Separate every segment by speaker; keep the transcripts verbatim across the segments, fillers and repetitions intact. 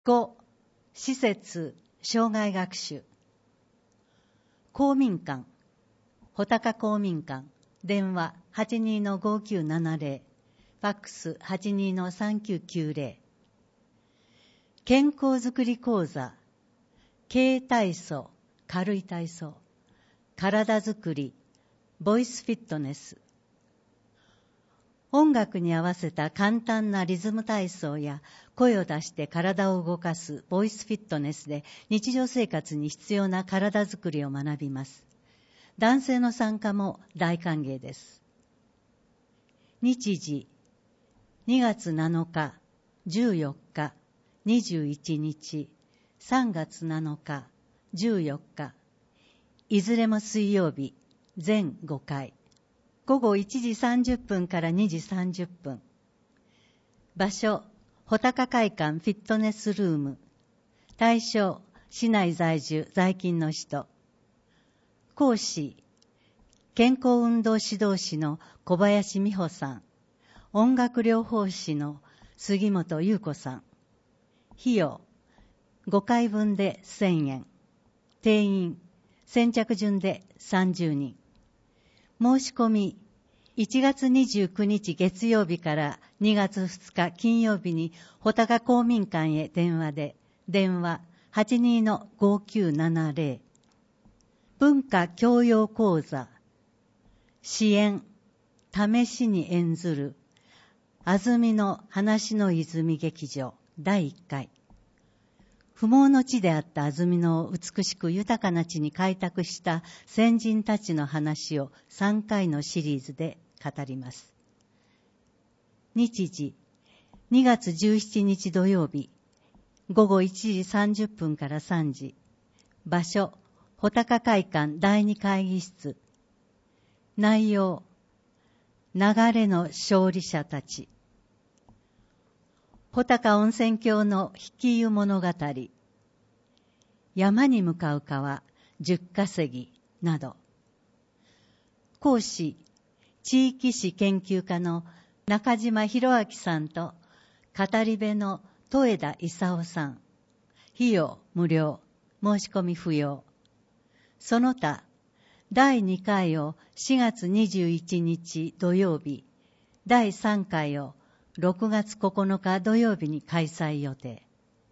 Speaker 1: ご、施設、障害学習。公民館、穂高公民館、電話 はちにーのごきゅうななぜろ、ファックス はちにーのさんきゅうきゅうぜろ。健康づくり講座、軽体操、軽い体操、体づくり、ボイスフィットネス。音楽に合わせた簡単なリズム体操や声を出して体を動かすボイスフィットネスで日常生活に必要な体づくりを学びます。男性の参加も大歓迎です。日時、にがつなのか、じゅうよっか、にじゅういちにち、さんがつなのか、じゅうよっか、いずれも水曜日、全ごかい。ごごいちじさんじゅっぷんからにじさんじゅっぷん。場所、穂高会館フィットネスルーム。対象、市内在住在勤の人。講師、健康運動指導士の小林美穂さん。音楽療法士の杉本優子さん。費用、ごかいぶんでせんえん。定員、先着順でさんじゅうにん。申し込み、いちがつにじゅうくにち月曜日からにがつふつか金曜日に穂高公民館へ電話で、電話 はちにーのごきゅうななぜろ。文化教養講座、支援、試しに演ずる、安曇野話の泉劇場だいいっかい。不毛の地であった安曇野を美しく豊かな地に開拓した先人たちの話をさんかいのシリーズで語ります。日時、にがつじゅうしちにち土曜日、ごごいちじさんじゅっぷんからさんじ。場所、穂高会館だいに会議室。内容、流れの勝利者たち。穂高温泉郷の引き湯物語、山に向かう川、十稼ぎなど。講師、地域史研究家の中島博明さんと語り部の戸枝勲さん。費用無料、申し込み不要。その他、だいにかいをしがつにじゅういちにち土曜日、だいさんかいをろくがつここのか土曜日に開催予定。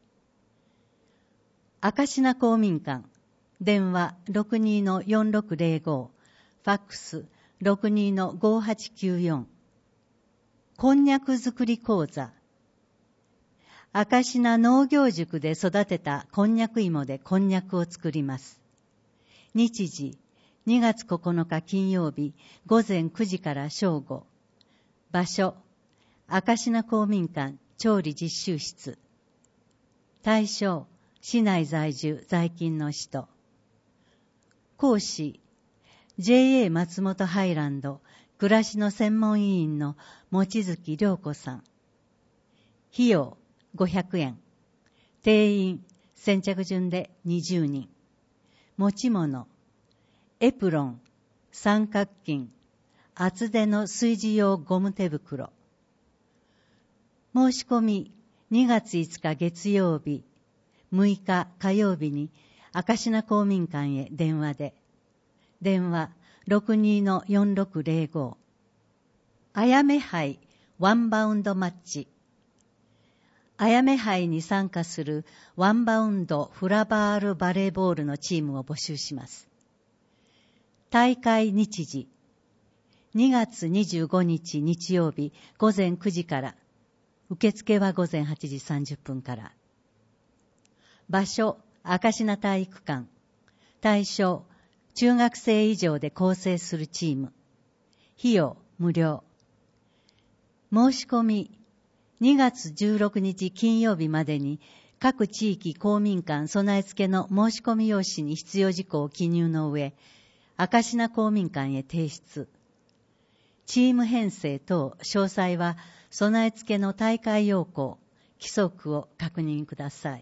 Speaker 1: 明科公民館、電話 ろくにーのよんろくぜろご、ファックス ろくにーのごはちきゅうよん。こんにゃく作り講座、明科農業塾で育てたこんにゃく芋でこんにゃくを作ります。日時、にがつここのか金曜日、ごぜんくじから正午。場所、明科公民館調理実習室。対象、市内在住在勤の人。講師、ジェーエー 松本ハイランド暮らしの専門委員の望月良子さん。費用ごひゃくえん。定員先着順でにじゅうにん。持ち物、エプロン、三角巾、厚手の炊事用ゴム手袋。申し込み、にがついつか月曜日、むいか火曜日に明科公民館へ電話で、電話 ろくにーのよんろくぜろご。あやめ杯ワンバウンドマッチ。あやめ杯に参加するワンバウンドフラバールバレーボールのチームを募集します。大会日時、にがつにじゅうごにち日曜日ごぜんくじから、受付はごぜんはちじさんじゅっぷんから。場所、明科体育館。対象、中学生以上で構成するチーム。費用無料。申し込み、にがつじゅうろくにち金曜日までに各地域公民館備え付けの申し込み用紙に必要事項を記入の上、明科公民館へ提出。チーム編成等詳細は備え付けの大会要項、規則を確認ください。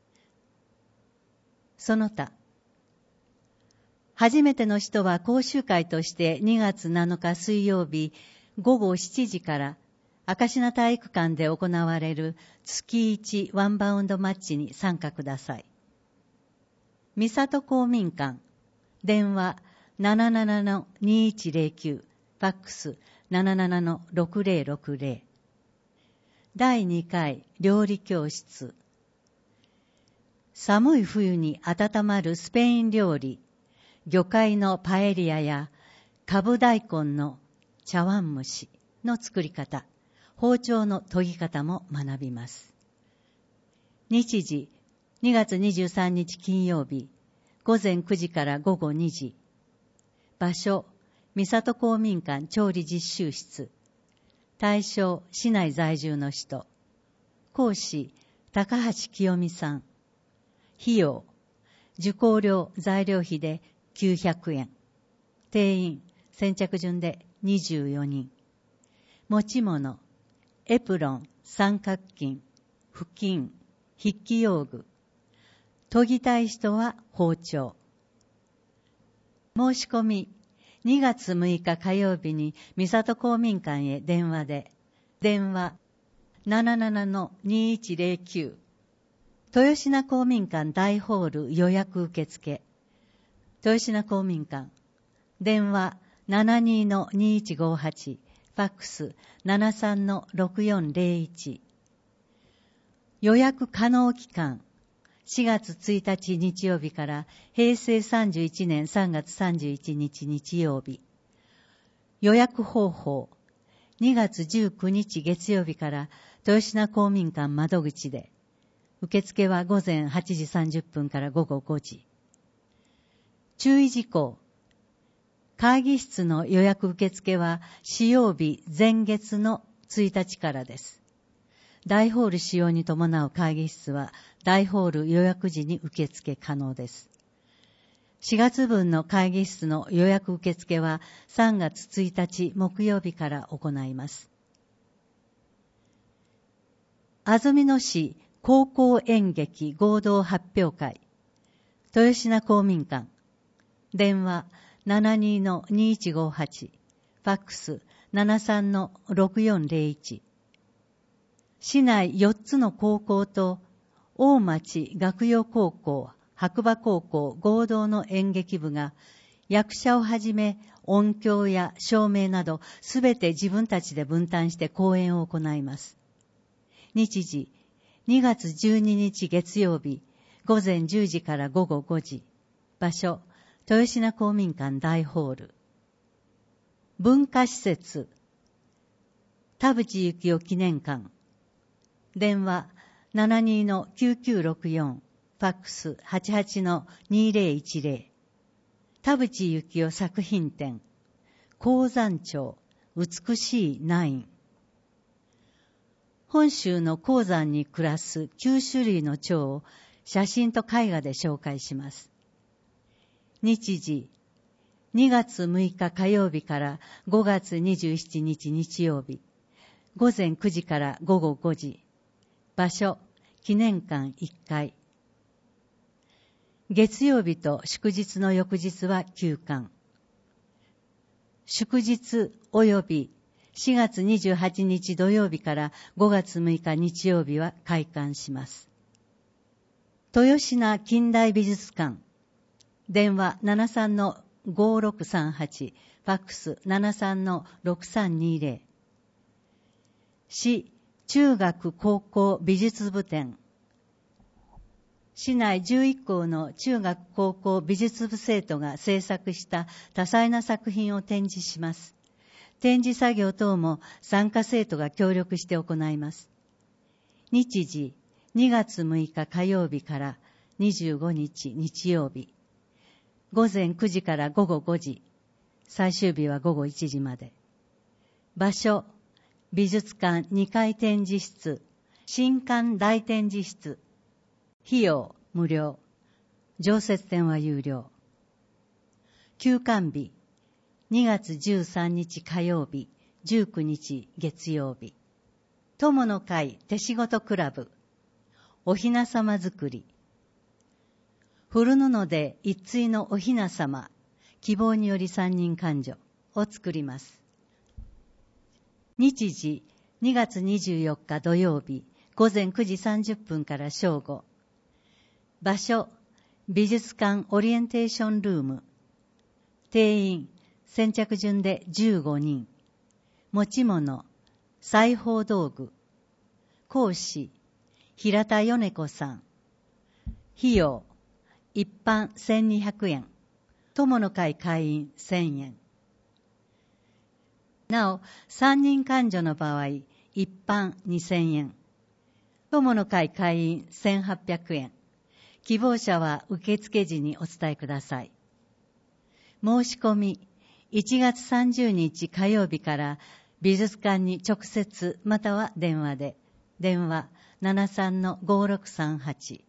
Speaker 1: その他、初めての人は講習会としてにがつなのか水曜日ごごしちじから明石名体育館で行われる月一ワンバウンドマッチに参加ください。三郷公民館、電話 ななななのにいちゼロきゅう、ファックス ななななのろくゼロろくゼロ。だいにかい料理教室。寒い冬に温まるスペイン料理、魚介のパエリアやカブ大根の茶碗蒸しの作り方、包丁の研ぎ方も学びます。日時、にがつにじゅうさんにち金曜日、ごぜんくじからごごにじ。場所、三郷公民館調理実習室。対象、市内在住の人。講師、高橋清美さん。費用、受講料材料費できゅうひゃくえん。定員、先着順でにじゅうよにん。持ち物、エプロン、三角巾、布巾、筆記用具。研ぎたい人は包丁。申し込み、にがつむいか火曜日に三郷公民館へ電話で、電話 ななななのにいちゼロきゅう。豊品公民館大ホール予約受付。豊品公民館、電話 ななにのにいちごはち、ファックス ななさんのろくよんゼロいち。予約可能期間、しがつついたち日曜日からへいせいさんじゅういちねんさんがつさんじゅういちにち日曜日。予約方法、にがつじゅうくにち月曜日から豊品公民館窓口で、受付はごぜんはちじさんじゅっぷんからごごごじ。注意事項、会議室の予約受付は使用日前月のついたちからです。大ホール使用に伴う会議室は大ホール予約時に受付可能です。しがつぶんの会議室の予約受付はさんがつついたち木曜日から行います。安曇野市高校演劇合同発表会、豊品公民館、電話 ななにのにいちごはち、ファックス ななさんのろくよんゼロいち。市内よっつの高校と大町学用高校、白馬高校合同の演劇部が役者をはじめ音響や照明などすべて自分たちで分担して公演を行います。日時、にがつじゅうににち月曜日、ごぜんじゅうじからごごごじ。場所、豊品公民館大ホール。文化施設、田淵幸雄記念館。電話 ななにのきゅうきゅうろくよん、ファックス はちはちのにゼロいちゼロ。田淵幸雄作品展、鉱山町美しいナイン。本州の鉱山に暮らすきゅうしゅるいの蝶を写真と絵画で紹介します。日時、にがつむいか火曜日からごがつにじゅうしちにち日曜日、ごぜんくじからごごごじ。場所、記念館いっかい。月曜日と祝日の翌日は休館。祝日及びしがつにじゅうはちにち土曜日からごがつむいか日曜日は開館します。豊品近代美術館。電話 ななさんのごろくさんはち、ファックス ななさんのろくさんにゼロ。市中学高校美術部展。市内じゅういっこうの中学高校美術部生徒が制作した多彩な作品を展示します。展示作業等も参加生徒が協力して行います。日時、にがつむいか火曜日からにじゅうごにち日曜日。ごぜんくじからごごごじ。最終日はごごいちじまで。場所、美術館にかい展示室、新館大展示室。費用、無料。常設展は有料。休館日、にがつじゅうさんにち火曜日、じゅうくにち月曜日。友の会手仕事クラブ。おひなさま作り。古布で一対のおひなさま、希望により三人勘定を作ります。日時、 にがつにじゅうよっか土曜日、ごぜんくじさんじゅっぷんから正午。場所、美術館オリエンテーションルーム。定員、先着順でじゅうごにん。持ち物、裁縫道具。講師、平田米子さん。費用、一般せんにひゃくえん。友の会会員せんえん。なお、さんにん患女の場合、一般にせんえん。友の会会員せんはっぴゃくえん。希望者は受付時にお伝えください。申し込み、いちがつさんじゅうにち火曜日から美術館に直接または電話で、電話 ななさんのごろくさんはち。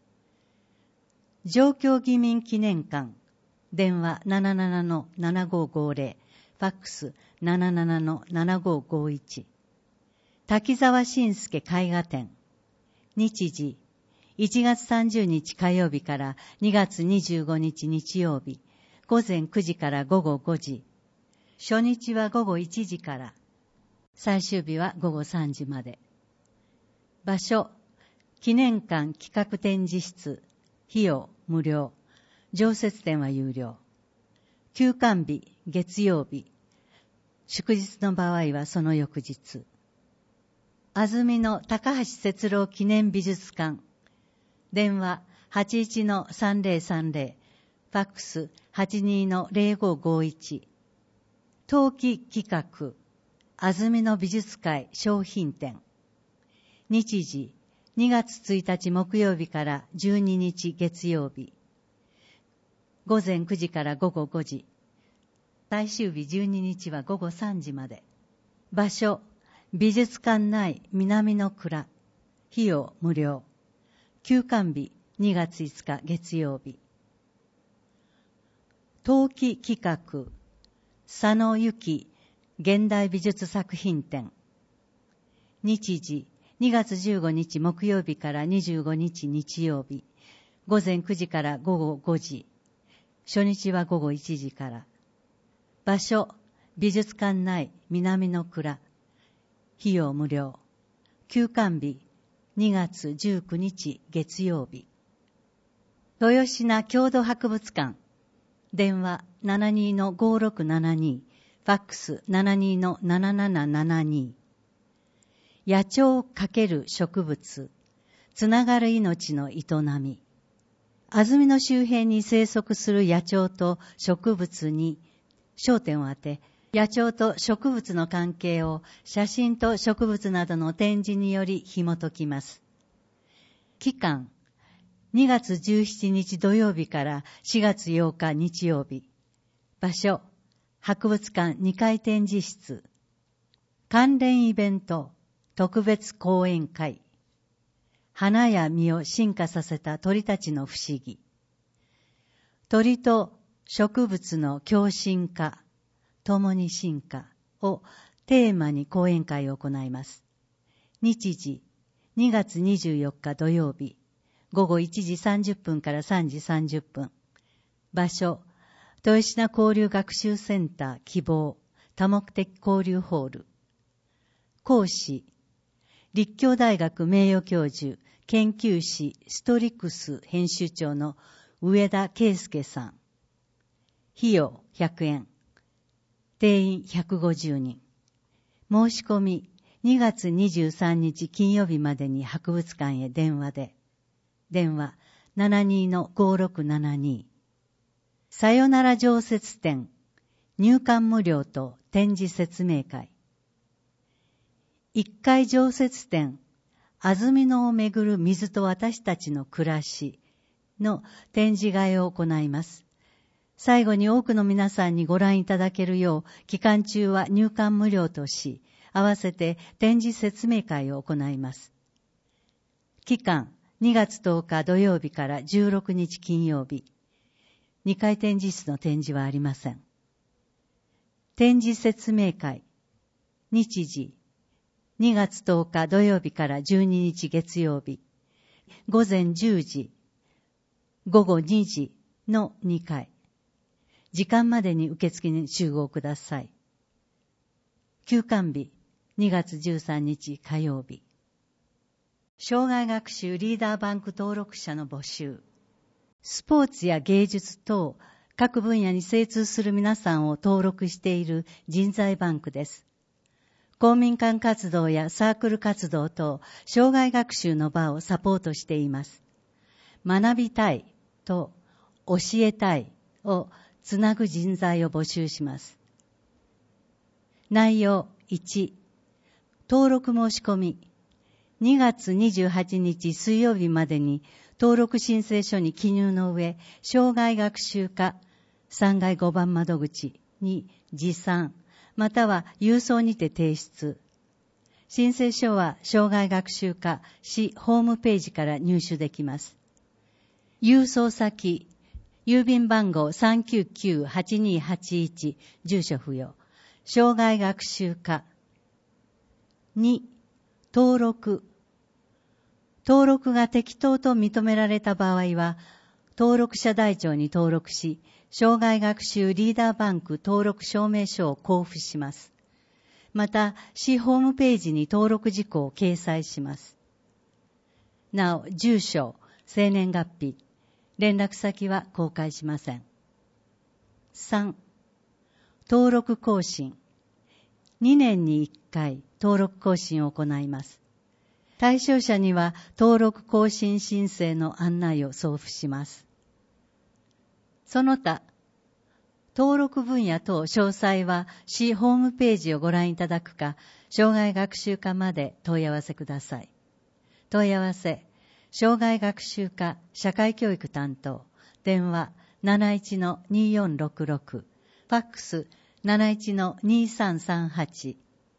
Speaker 1: 上京義民記念館、電話 ななななのななごごぜろ、ファックス ななななのななごごいち。滝沢信介絵画展、日時、いちがつさんじゅうにち火曜日からにがつにじゅうごにち日曜日、ごぜんくじからごごごじ。初日はごごいちじから、最終日はごごさんじまで。場所、記念館企画展示室、費用無料、常設展は有料。休館日、月曜日。祝日の場合はその翌日。安曇野高橋節郎記念美術館。電話 はちいちのさんぜろさんぜろ、ファックス はちにのぜろごごいち。冬季企画、安曇野美術会商品展。日時、にがつついたち木曜日からじゅうににち月曜日。ごぜんくじからごごごじ。最終日じゅうににちはごごさんじまで。場所、美術館内南の蔵。費用無料。休館日にがついつか月曜日。冬季企画、佐野由紀現代美術作品展。日時、にがつじゅうごにち木曜日からにじゅうごにち日曜日。ごぜんくじからごごごじ。初日はごごいちじから。場所、美術館内南の蔵。費用無料。休館日、にがつじゅうくにち月曜日。豊品郷土博物館。電話 ななにのごろくななに、ファックス ななにのななななななに。野鳥×植物、つながる命の営み。安曇野周辺に生息する野鳥と植物に焦点を当て、野鳥と植物の関係を写真と植物などの展示により紐解きます。期間、にがつじゅうしちにち土曜日からしがつようか日曜日。場所、博物館にかい展示室。関連イベント、特別講演会。花や実を進化させた鳥たちの不思議。鳥と植物の共進化、共に進化をテーマに講演会を行います。日時、にがつにじゅうよっか土曜日、ごごいちじさんじゅっぷんからさんじさんじゅっぷん。場所、豊品交流学習センター希望多目的交流ホール。講師、立教大学名誉教授、研究士ストリクス編集長の上田圭介さん。費用ひゃくえん。定員ひゃくごじゅうにん。申し込みにがつにじゅうさんにち金曜日までに博物館へ電話で。電話 ななにのごろくななに。さよなら常設展、入館無料と展示説明会。いっかい常設展、安曇野をめぐる水と私たちの暮らしの展示会を行います。最後に多くの皆さんにご覧いただけるよう、期間中は入館無料とし、合わせて展示説明会を行います。期間、にがつとおか土曜日からじゅうろくにち金曜日。にかい展示室の展示はありません。展示説明会、日時、にがつとおか土曜日からじゅうににち月曜日、ごぜんじゅうじ、ごごにじのにかい。時間までに受付に集合ください。休館日、 にがつじゅうさんにち火曜日。生涯学習リーダーバンク登録者の募集。スポーツや芸術等各分野に精通する皆さんを登録している人材バンクです。公民館活動やサークル活動等生涯学習の場をサポートしています。学びたいと教えたいをつなぐ人材を募集します。内容いち、登録申し込み。にがつにじゅうはちにち水曜日までに登録申請書に記入の上、生涯学習課さんがいごばん窓口に持参、または郵送にて提出。申請書は生涯学習課市ホームページから入手できます。郵送先、郵便番号 さんきゅうきゅうはちにーはちいち、住所不要。生涯学習課。に、登録。登録が適当と認められた場合は、登録者台帳に登録し、生涯学習リーダーバンク登録証明書を交付します。また、市ホームページに登録事項を掲載します。なお、住所、生年月日、連絡先は公開しません。さん、登録更新。にねんにいっかい登録更新を行います。対象者には登録更新申請の案内を送付します。その他、登録分野等詳細は市ホームページをご覧いただくか、生涯学習課まで問い合わせください。問い合わせ、生涯学習課社会教育担当、電話 なないちのにーよんろくろく、ファックス なないちのにーさんさんはち。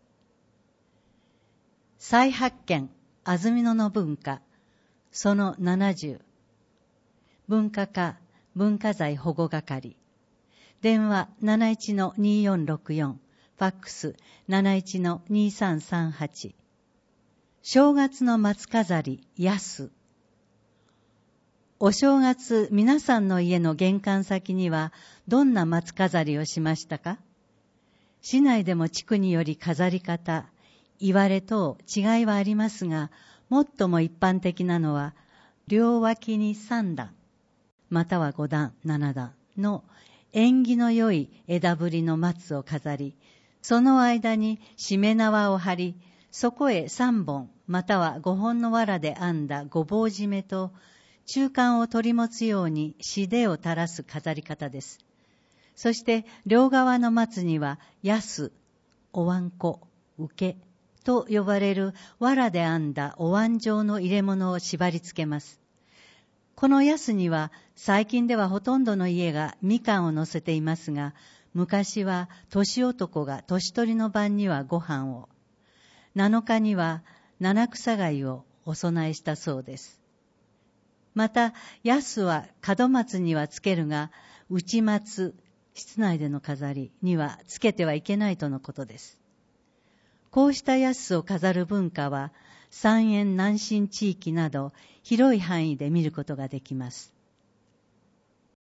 Speaker 1: 再発見、安曇野の文化、そのななじゅう。文化課文化財保護係。電話 なないちのにーよんろくよん、ファックス なないちのにーさんさんはち。正月の松飾り、安。お正月、皆さんの家の玄関先にはどんな松飾りをしましたか？市内でも地区により飾り方、言われ等違いはありますが、最も一般的なのは、両脇にさんだん、またはごだん、ななだんの縁起の良い枝ぶりの松を飾り、その間にしめ縄を張り、そこへさんぼん、またはごほんの藁で編んだごぼう締めと、中間を取り持つようにしでを垂らす飾り方です。そして両側の松には安、おわんこ、受けと呼ばれる藁で編んだお椀状の入れ物を縛り付けます。この安には最近ではほとんどの家がみかんを乗せていますが、昔は年男が年取りの晩にはご飯を、なのかには七草貝をお供えしたそうです。また、安は門松にはつけるが、内松、室内での飾りにはつけてはいけないとのことです。こうした安を飾る文化は、三遠南信地域など広い範囲で見ることができます。